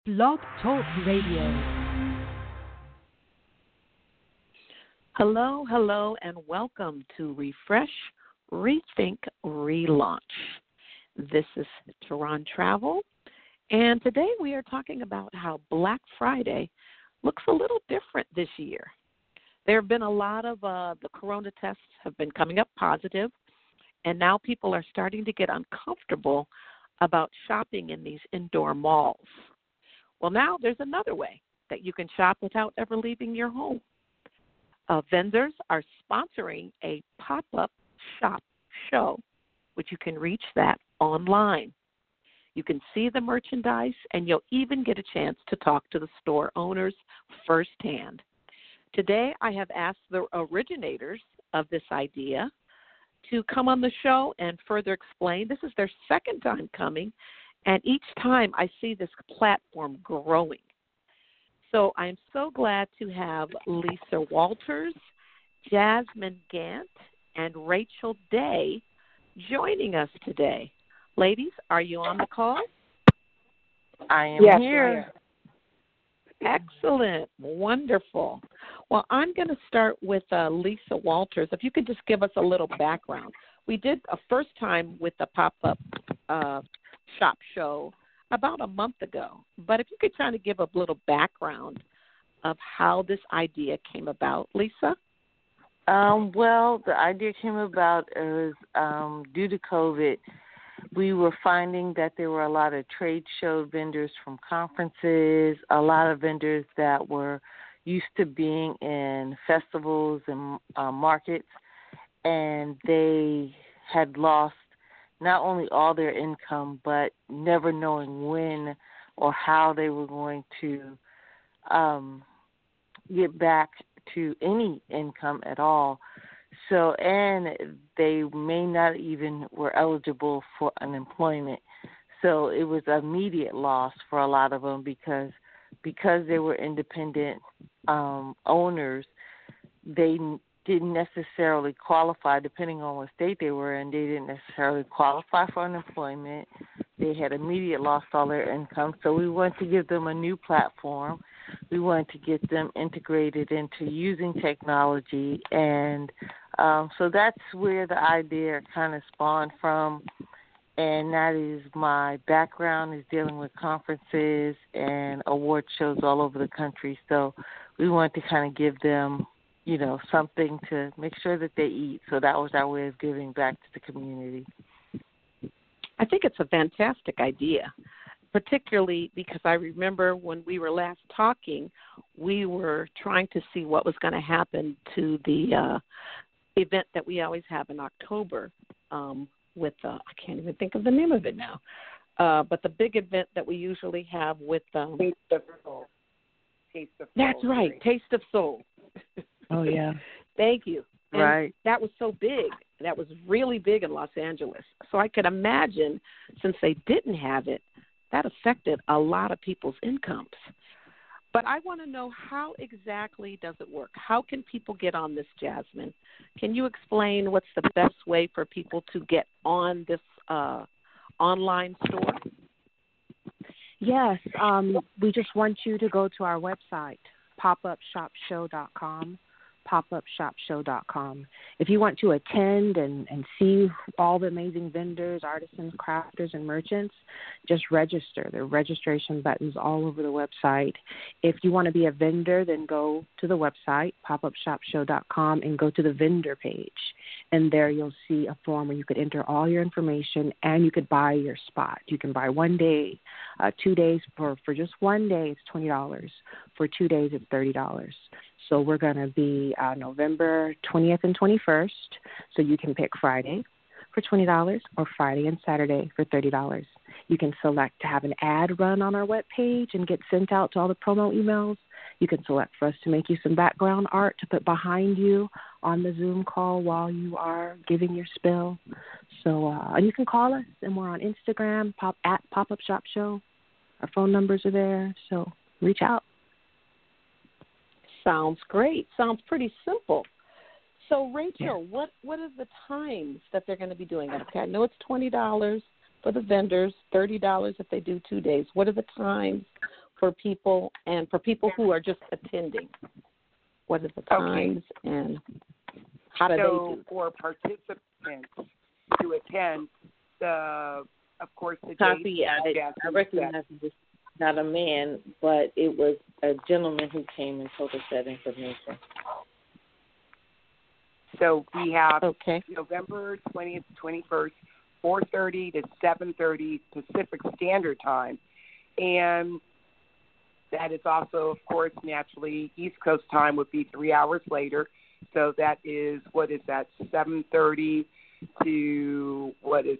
Blog Talk Radio. Hello, hello, and welcome to Refresh, Rethink, Relaunch. This is Tehran Travel, and today we are talking about how Black Friday looks a little different this year. There have been a lot of the corona tests have been coming up positive, and now people are starting to get uncomfortable about shopping in these indoor malls. Well, now there's another way that you can shop without ever leaving your home. Vendors are sponsoring a pop-up shop show, which you can reach that online. You can see the merchandise, and you'll even get a chance to talk to the store owners firsthand. Today, I have asked the originators of this idea to come on the show and further explain. This is their second time coming, and each time I see this platform growing. So I'm so glad to have Lisa Walters, Jasmine Gant, and Rachel Day joining us today. Ladies, are you on the call? I am here. Excellent. Wonderful. Well, I'm going to start with Lisa Walters. If you could just give us a little background. We did a first time with the pop-up shop show about a month ago. But if you could kind of give a little background of how this idea came about, Lisa? Well, the idea came about as due to COVID. We were finding that there were a lot of trade show vendors from conferences, a lot of vendors that were used to being in festivals and markets, and they had lost not only all their income, but never knowing when or how they were going to get back to any income at all. So, and they may not even were eligible for unemployment. So it was an immediate loss for a lot of them because they were independent owners. They didn't necessarily qualify, depending on what state they were in. They didn't necessarily qualify for unemployment. They had immediate lost all their income. So we wanted to give them a new platform. We wanted to get them integrated into using technology. And so that's where the idea kind of spawned from. And that is my background is dealing with conferences and award shows all over the country. So we wanted to kind of give them something to make sure that they eat. So that was our way of giving back to the community. I think it's a fantastic idea, particularly because I remember when we were last talking, we were trying to see what was going to happen to the event that we always have in October with, I can't even think of the name of it now, but the big event that we usually have with Taste of Soul. That's right, Taste of Soul. Oh, yeah. Thank you. And right. That was so big. That was really big in Los Angeles. So I could imagine, since they didn't have it, that affected a lot of people's incomes. But I want to know, how exactly does it work? How can people get on this, Jasmine? Can you explain what's the best way for people to get on this online store? Yes. We just want you to go to our website, popupshopshow.com. popupshopshow.com. If you want to attend and see all the amazing vendors, artisans, crafters, and merchants, just register. There are registration buttons all over the website. If you want to be a vendor, then go to the website, popupshopshow.com, and go to the vendor page. And there you'll see a form where you could enter all your information and you could buy your spot. You can buy 1 day, 2 days. For just 1 day, it's $20. For 2 days, it's $30. So we're going to be November 20th and 21st. So you can pick Friday for $20 or Friday and Saturday for $30. You can select to have an ad run on our webpage and get sent out to all the promo emails. You can select for us to make you some background art to put behind you on the Zoom call while you are giving your spill. So and you can call us, and we're on Instagram, at Pop-Up Shop Show. Our phone numbers are there, so reach out. Sounds great. Sounds pretty simple. So, Rachel, what are the times that they're going to be doing it? Okay, I know it's $20 for the vendors, $30 if they do 2 days. What are the times for people and for people who are just attending? What are the times and how do they do? So for participants to attend, of course, the Copy, I recognize this is not a man, but it was a gentleman who came and told us that information. So we have November 20th, 21st, 4:30 to 7:30 Pacific Standard Time. And that is also, of course, naturally, East Coast time would be 3 hours later. So that is, 7:30 to,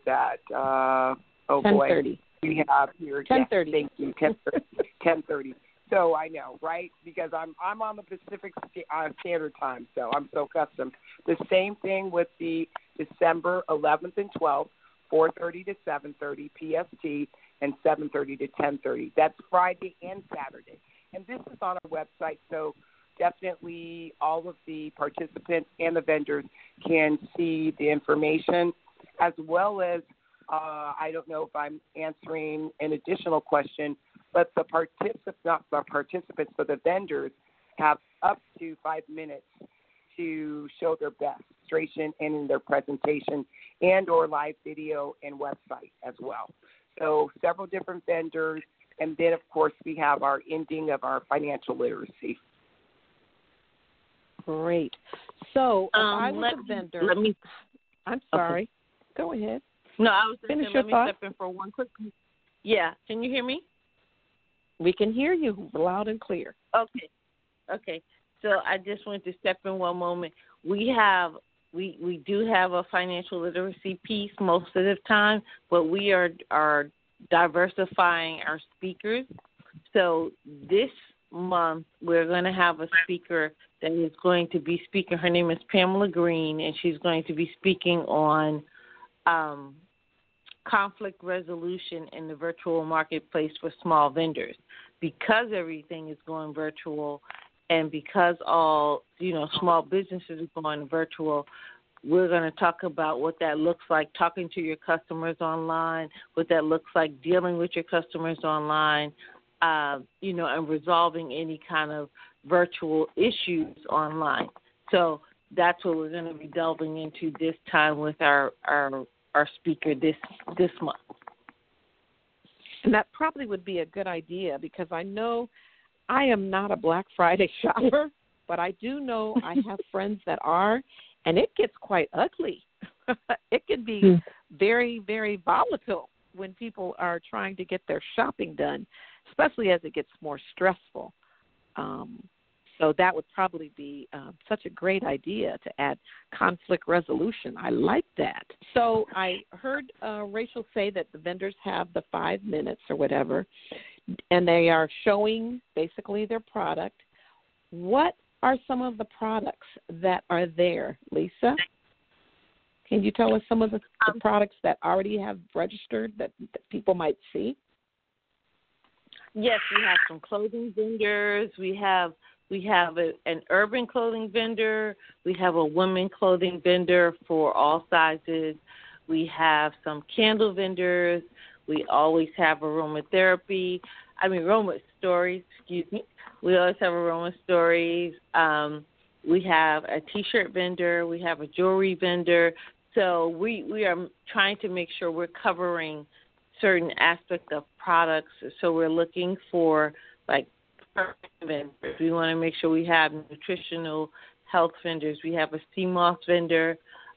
10:30. We have here 10:30. Thank you, 10:30. So I know, right? Because I'm on the Pacific Standard Time, so I'm so accustomed. The same thing with the December 11th and 12th, 4:30 to 7:30 PST, and 7:30 to 10:30. That's Friday and Saturday, and this is on our website. So definitely, all of the participants and the vendors can see the information, as well as I don't know if I'm answering an additional question. But the vendors have up to 5 minutes to show their best demonstration and in their presentation and or live video and website as well. So several different vendors, and then, of course, we have our ending of our financial literacy. Great. So if I was a vendor, I'm sorry. Okay. Go ahead. No, I was Finish saying, your let me thought. step in for one quick. Yeah, can you hear me? We can hear you loud and clear. Okay. So I just wanted to step in one moment. We do have a financial literacy piece most of the time, but we are diversifying our speakers. So this month we're going to have a speaker that is going to be speaking. Her name is Pamela Green, and she's going to be speaking on conflict resolution in the virtual marketplace for small vendors. Because everything is going virtual and because all, small businesses are going virtual, we're going to talk about what that looks like, talking to your customers online, what that looks like, dealing with your customers online, and resolving any kind of virtual issues online. So that's what we're going to be delving into this time with our speaker this month. And that probably would be a good idea because I know I am not a Black Friday shopper, but I do know I have friends that are, and it gets quite ugly. It can be very, very volatile when people are trying to get their shopping done, especially as it gets more stressful. So that would probably be such a great idea to add conflict resolution. I like that. So I heard Rachel say that the vendors have the 5 minutes or whatever, and they are showing basically their product. What are some of the products that are there, Lisa? Can you tell us some of the products that already have registered that people might see? Yes, we have some clothing vendors. We have an urban clothing vendor. We have a women clothing vendor for all sizes. We have some candle vendors. We always have aroma stories, We always have aroma stories. We have a T-shirt vendor. We have a jewelry vendor. So we are trying to make sure we're covering certain aspects of products. So we're looking for, vendors. We want to make sure we have nutritional health vendors. We have a CMOS vendor.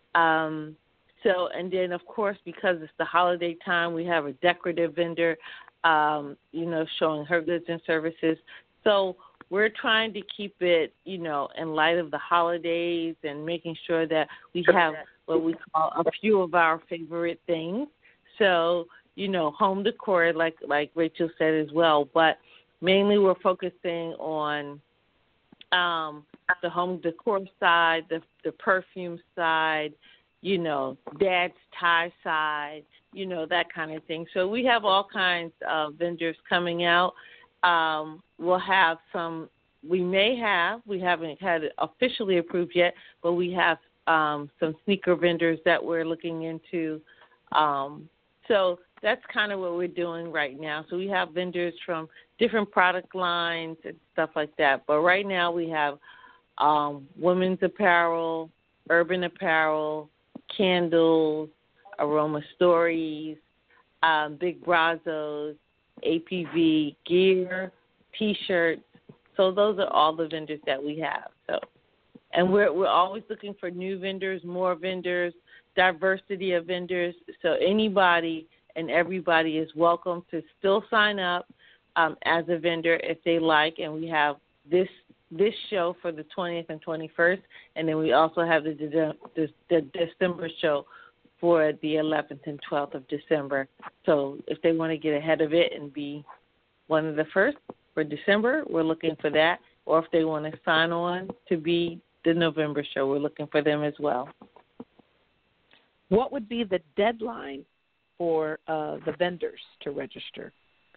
And then, of course, because it's the holiday time, we have a decorative vendor, showing her goods and services. So we're trying to keep it, in light of the holidays and making sure that we have what we call a few of our favorite things. So, home decor, like Rachel said as well, but mainly we're focusing on the home decor side, the perfume side, dad's tie side, that kind of thing. So we have all kinds of vendors coming out. We'll have some, we haven't had it officially approved yet, but we have some sneaker vendors that we're looking into. So that's kind of what we're doing right now. So we have vendors from different product lines and stuff like that. But right now we have women's apparel, urban apparel, candles, aroma stories, big brazos, APV, gear, T-shirts. So those are all the vendors that we have. So, and we're always looking for new vendors, more vendors, diversity of vendors. So anybody and everybody is welcome to still sign up as a vendor if they like. And we have this show for the 20th and 21st, and then we also have the December show for the 11th and 12th of December. So if they want to get ahead of it and be one of the first for December, we're looking for that. Or if they want to sign on to be the November show, we're looking for them as well. What would be the deadline for the vendors to register?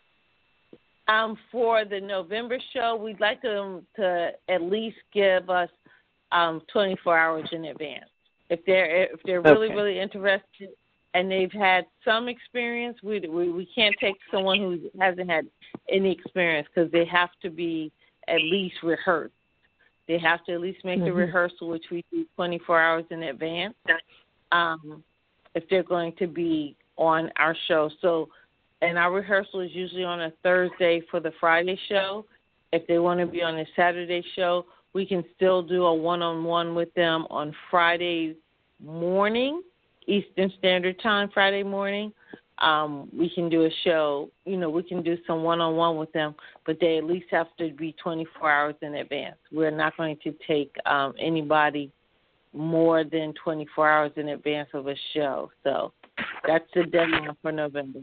For the November show, we'd like them to at least give us 24 hours in advance. If they're really, really interested and they've had some experience, we can't take someone who hasn't had any experience because they have to be at least rehearsed. They have to at least make the rehearsal, which we do 24 hours in advance, if they're going to be on our show. So, and our rehearsal is usually on a Thursday for the Friday show. If they want to be on a Saturday show, we can still do a one-on-one with them on Friday morning, Eastern Standard Time, Friday morning. We can do a show, we can do some one-on-one with them, but they at least have to be 24 hours in advance. We're not going to take anybody more than 24 hours in advance of a show. So that's the deadline for November.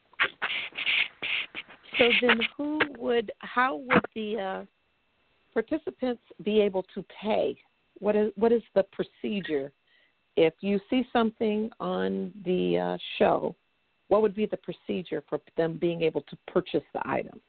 So then how would the participants be able to pay? What is the procedure? If you see something on the show, what would be the procedure for them being able to purchase the items?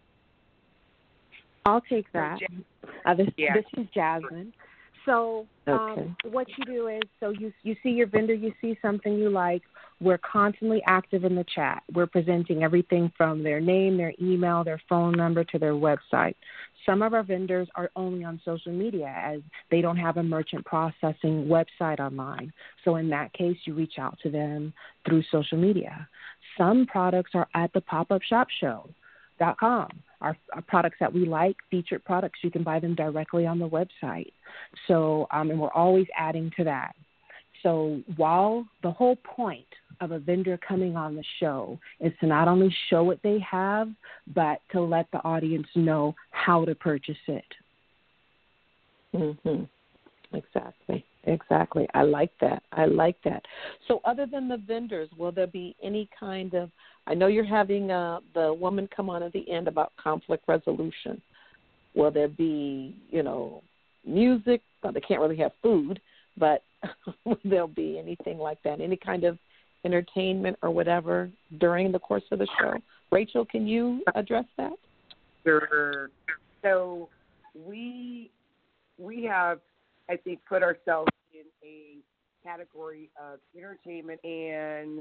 I'll take that. This is Jasmine. So what you do is, so you see your vendor, you see something you like. We're constantly active in the chat. We're presenting everything from their name, their email, their phone number to their website. Some of our vendors are only on social media as they don't have a merchant processing website online. So in that case, you reach out to them through social media. Some products are at the pop-up shop show.com. Our products that we like, featured products, you can buy them directly on the website. So, and we're always adding to that. So while the whole point of a vendor coming on the show is to not only show what they have, but to let the audience know how to purchase it. Exactly. I like that. So other than the vendors, will there be any kind of, I know you're having the woman come on at the end about conflict resolution. Will there be, music? Well, they can't really have food, but will there be anything like that, any kind of entertainment or whatever during the course of the show? Rachel, can you address that? Sure. So we have, I think, put ourselves in a category of entertainment and,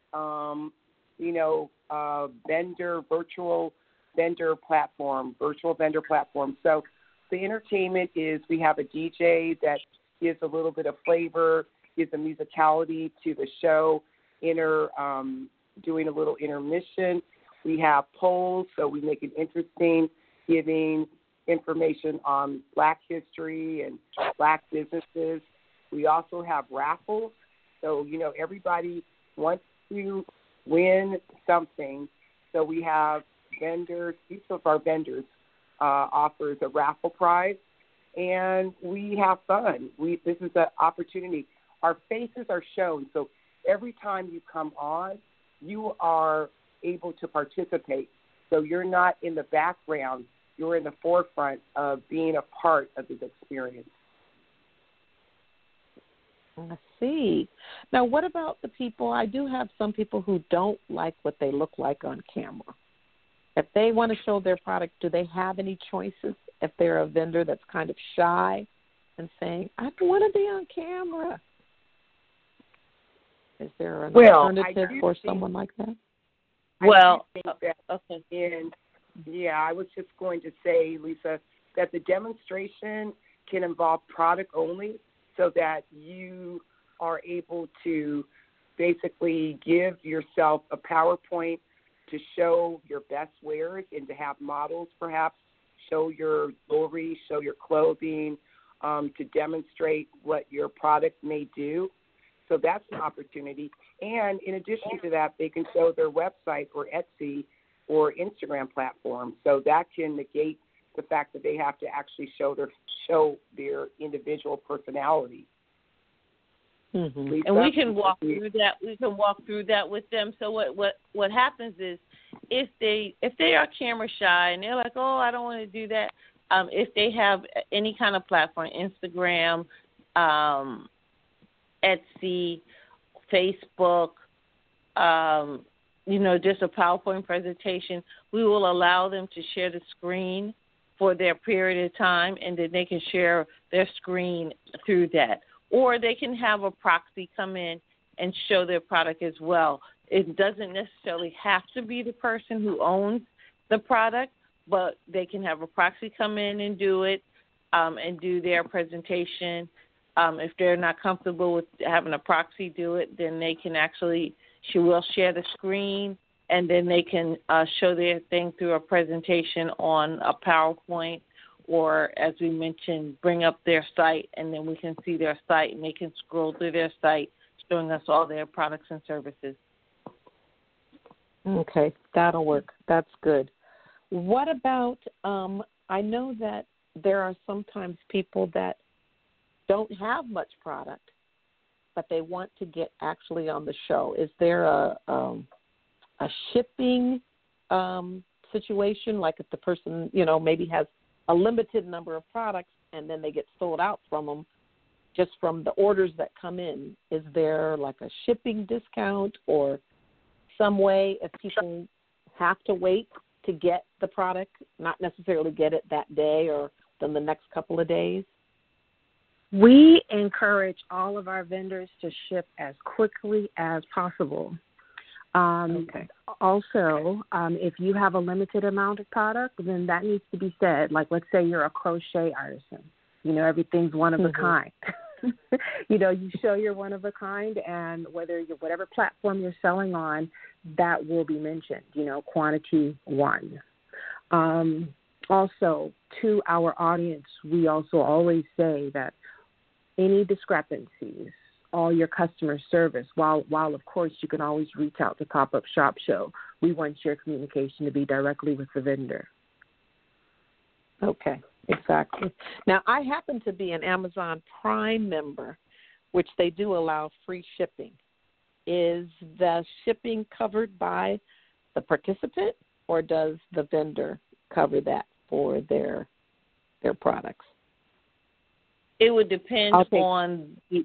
virtual vendor platform. So the entertainment is we have a DJ that gives a little bit of flavor, gives a musicality to the show, doing a little intermission. We have polls, so we make it interesting, giving information on Black history and Black businesses. We also have raffles. So, everybody wants to win something. So we have vendors. Each of our vendors offers a raffle prize, and we have fun. This is an opportunity. Our faces are shown. So every time you come on, you are able to participate. So you're not in the background. You're in the forefront of being a part of this experience. I see. Now, what about the people? I do have some people who don't like what they look like on camera. If they want to show their product, do they have any choices if they're a vendor that's kind of shy and saying, I don't want to be on camera? Is there an alternative for someone like that? I do think that, okay. and I was just going to say, Lisa, that the demonstration can involve product only, so that you are able to basically give yourself a PowerPoint to show your best wares and to have models perhaps show your jewelry, show your clothing, to demonstrate what your product may do. So that's an opportunity. And in addition to that, they can show their website or Etsy or Instagram platform. So that can negate the fact that they have to actually show their individual personality. Mm-hmm. And we can walk through that. We can walk through that with them. So what happens is, if they are camera shy and they're like, oh, I don't want to do that. If they have any kind of platform, Instagram, Etsy, Facebook, just a PowerPoint presentation, we will allow them to share the screen for their period of time, and then they can share their screen through that. Or they can have a proxy come in and show their product as well. It doesn't necessarily have to be the person who owns the product, but they can have a proxy come in and do it, and do their presentation. If they're not comfortable with having a proxy do it, then they can she will share the screen, and then they can show their thing through a presentation on a PowerPoint, or, as we mentioned, bring up their site, and then we can see their site, and they can scroll through their site, showing us all their products and services. Okay, that'll work. That's good. What about, I know that there are sometimes people that don't have much product, but they want to get actually on the show. Is there a shipping situation, like if the person, maybe has a limited number of products and then they get sold out from them just from the orders that come in? Is there like a shipping discount or some way if people have to wait to get the product, not necessarily get it that day or then the next couple of days? We encourage all of our vendors to ship as quickly as possible. Okay. Also, if you have a limited amount of product, then that needs to be said. Like, let's say you're a crochet artisan. Everything's one of a kind. You show you're one of a kind, and whatever platform you're selling on, that will be mentioned, quantity one. Also, to our audience, we also always say that any discrepancies, all your customer service, while of course you can always reach out to Pop-Up Shop Show, we want your communication to be directly with the vendor. Okay, exactly. Now, I happen to be an Amazon Prime member, which they do allow free shipping. Is the shipping covered by the participant, or does the vendor cover that for their products? It would depend on the...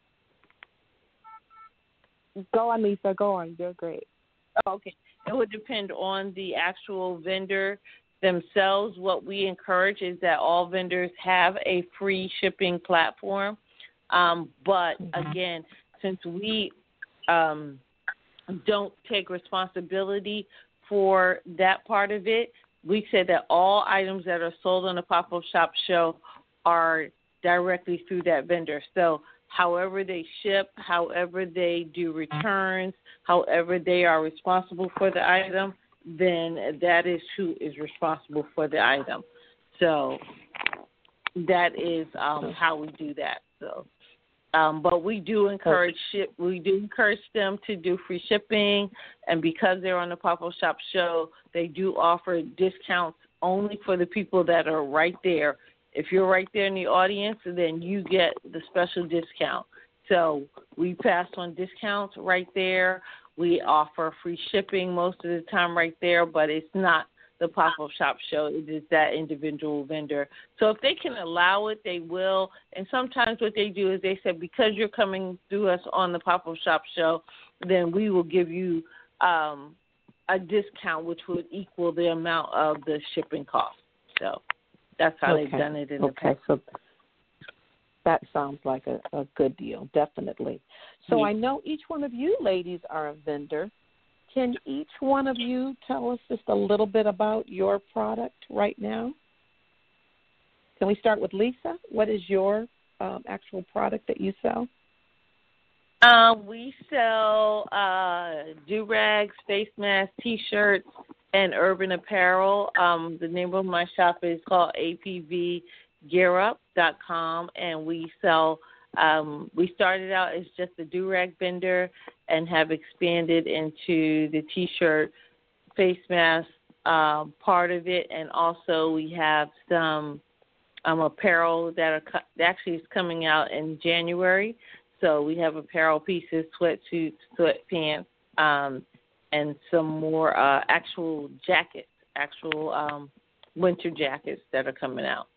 Go on, Lisa. Go on. You're great. Okay. It would depend on the actual vendor themselves. What we encourage is that all vendors have a free shipping platform. But, again, since we don't take responsibility for that part of it, we said that all items that are sold on the Pop-Up Shop Show are directly through that vendor. So however they ship, however they do returns, however they are responsible for the item, then that is who is responsible for the item. So that is how we do that. So, but we do encourage them to do free shipping, and because they're on the Pop-Up Shop Show, they do offer discounts only for the people that are right there. If you're right there in the audience, then you get the special discount. So we pass on discounts right there. We offer free shipping most of the time right there, but it's not the Pop-Up Shop Show. It is that individual vendor. So if they can allow it, they will. And sometimes what they do is they say, because you're coming through us on the Pop-Up Shop Show, then we will give you a discount which would equal the amount of the shipping cost. So that's how they've done it in the past. So that sounds like a good deal, definitely. So I know each one of you ladies are a vendor. can each one of you tell us just a little bit about your product right now? Can we start with Lisa? What is your actual product that you sell? We sell do-rags, face masks, T-shirts, and urban apparel. The name of my shop is called apvgearup.com, and we sell we started out as just a do-rag vendor and have expanded into the T-shirt, face mask part of it, and also we have some apparel that actually is coming out in January. So we have apparel pieces, sweatsuits, sweatpants, and some more actual jackets, winter jackets that are coming out.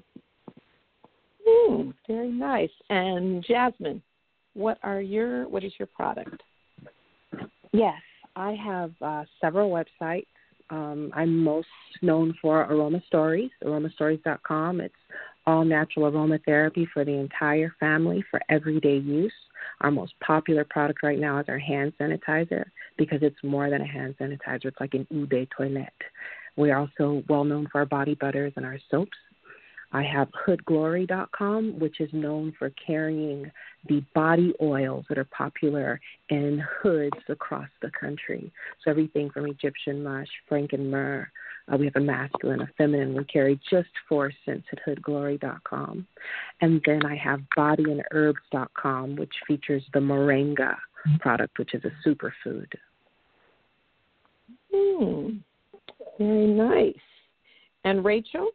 Very nice. And Jasmine, what is your product? Yes, I have several websites. I'm most known for Aroma Stories, aromastories.com. It's all natural aromatherapy for the entire family for everyday use. Our most popular product right now is our hand sanitizer because it's more than a hand sanitizer. It's like an eau de toilette. We are also well known for our body butters and our soaps. I have hoodglory.com, which is known for carrying the body oils that are popular in hoods across the country. So everything from Egyptian mush, frankenmyrrh. We have a masculine, a feminine. We carry just 4 cents at hoodglory.com. And then I have bodyandherbs.com, which features the moringa product, which is a superfood. Very nice. And Rachel?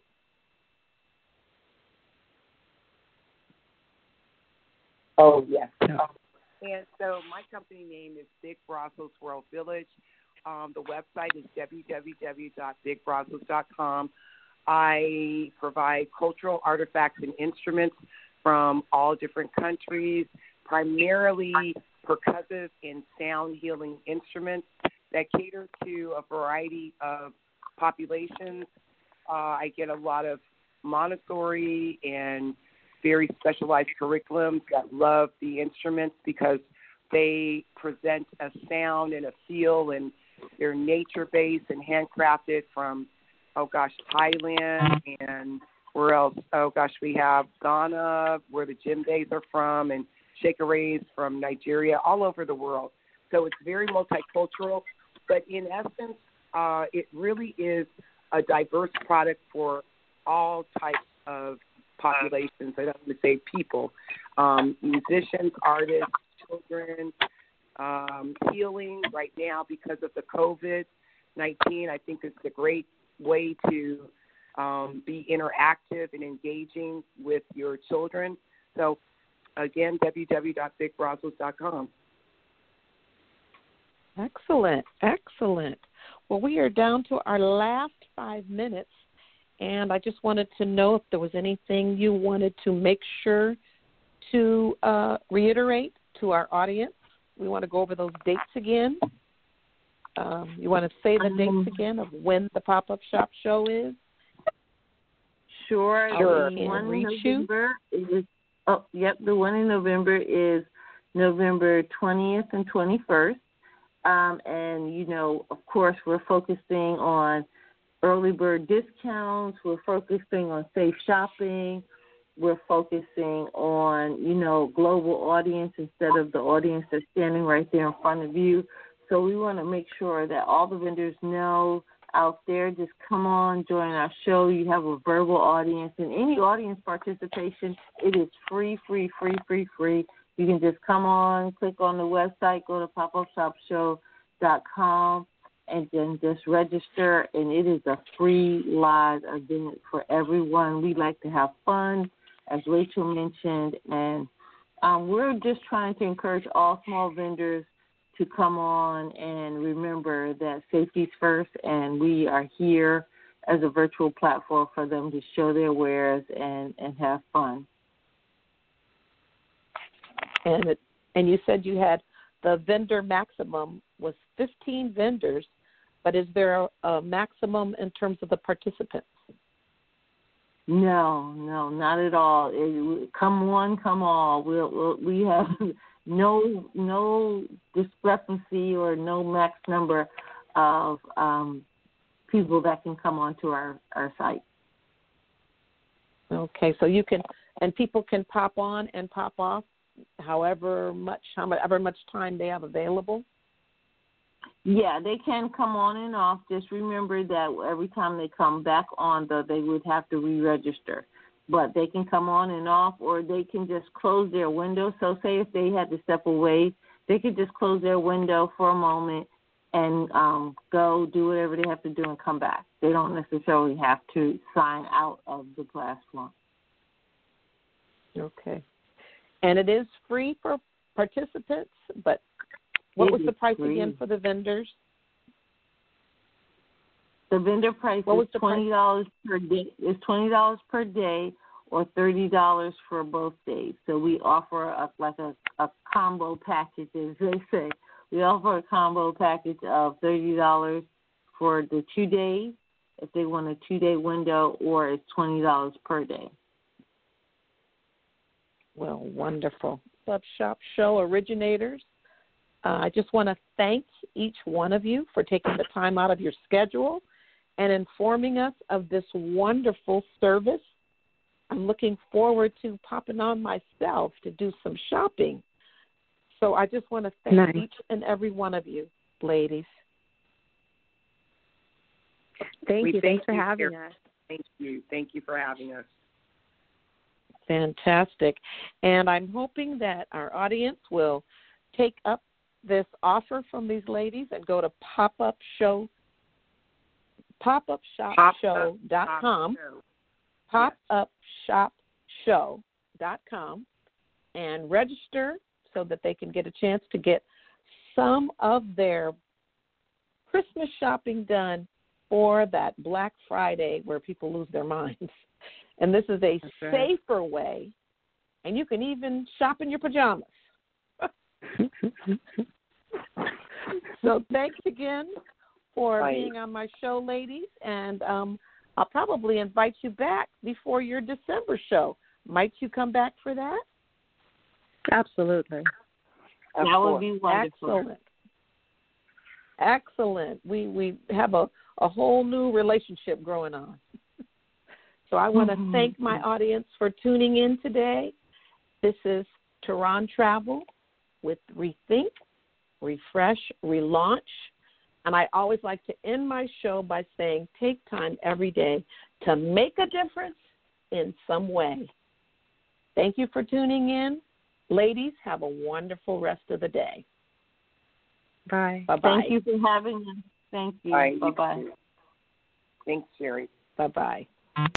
Oh, yes. And so my company name is Big Brazos World Village. The website is www.bigbrazos.com. I provide cultural artifacts and instruments from all different countries, primarily percussive and sound healing instruments that cater to a variety of populations. I get a lot of Montessori and very specialized curriculums that love the instruments because they present a sound and a feel, and they're nature-based and handcrafted from, Thailand, and where else? We have Ghana, where the djembes are from, and shekerays from Nigeria, all over the world. So it's very multicultural, but in essence, it really is a diverse product for all types of populations. I don't want to say people, musicians, artists, children, healing right now because of the COVID-19. I think it's a great way to be interactive and engaging with your children. So, again, www.bigbrazos.com. Excellent. Well, we are down to our last 5 minutes. And I just wanted to know if there was anything you wanted to make sure to reiterate to our audience. We want to go over those dates again. You want to say the dates again of when the pop-up shop show is? Sure. The one in November is, the one in November is November 20th and 21st. And, of course, we're focusing on early bird discounts. We're focusing on safe shopping. We're focusing on, global audience instead of the audience that's standing right there in front of you. So we want to make sure that all the vendors know out there, just come on, join our show. You have a verbal audience, and any audience participation, it is free. You can just come on, click on the website, go to popupshopshow.com, and then just register, and it is a free live event for everyone. We like to have fun, as Rachel mentioned, and we're just trying to encourage all small vendors to come on and remember that safety's first, and we are here as a virtual platform for them to show their wares and have fun. And you said you had the vendor maximum was 15 vendors, but is there a maximum in terms of the participants? No, not at all. Come one, come all. We have no discrepancy or no max number of people that can come onto our site. Okay, so you can, and people can pop on and pop off however much time they have available? Yeah, they can come on and off. Just remember that every time they come back on, they would have to re-register. But they can come on and off, or they can just close their window. So say if they had to step away, they could just close their window for a moment and go do whatever they have to do and come back. They don't necessarily have to sign out of the class one. Okay. And it is free for participants, but what was the price again for the vendors? The vendor price is $20 per day. Is $20 per day, or $30 for both days. So we offer a combo package, as they say. We offer a combo package of $30 for the 2 days, if they want a 2-day window, or it's $20 per day. Well, wonderful. Club Shop Show originators, I just want to thank each one of you for taking the time out of your schedule and informing us of this wonderful service. I'm looking forward to popping on myself to do some shopping. So I just want to thank each and every one of you, ladies. Thank you. Thanks for having us. Thank you. Thank you for having us. Fantastic. And I'm hoping that our audience will take up this offer from these ladies and go to popupshopshow.com, popupshopshow.com, and register so that they can get a chance to get some of their Christmas shopping done for that Black Friday where people lose their minds. And this is a safer way, and you can even shop in your pajamas. So thanks again for being on my show, ladies, and I'll probably invite you back before your December show. Might you come back for that? Absolutely. That would be wonderful. Excellent. We have a whole new relationship growing on. So I want to thank my audience for tuning in today. This is Tehran Travel with Rethink, Refresh, Relaunch. And I always like to end my show by saying, take time every day to make a difference in some way. Thank you for tuning in. Ladies, have a wonderful rest of the day. Bye. Bye-bye. Thank you for having us. Thank you. Bye. Bye-bye. Thanks, Sherry. Bye-bye.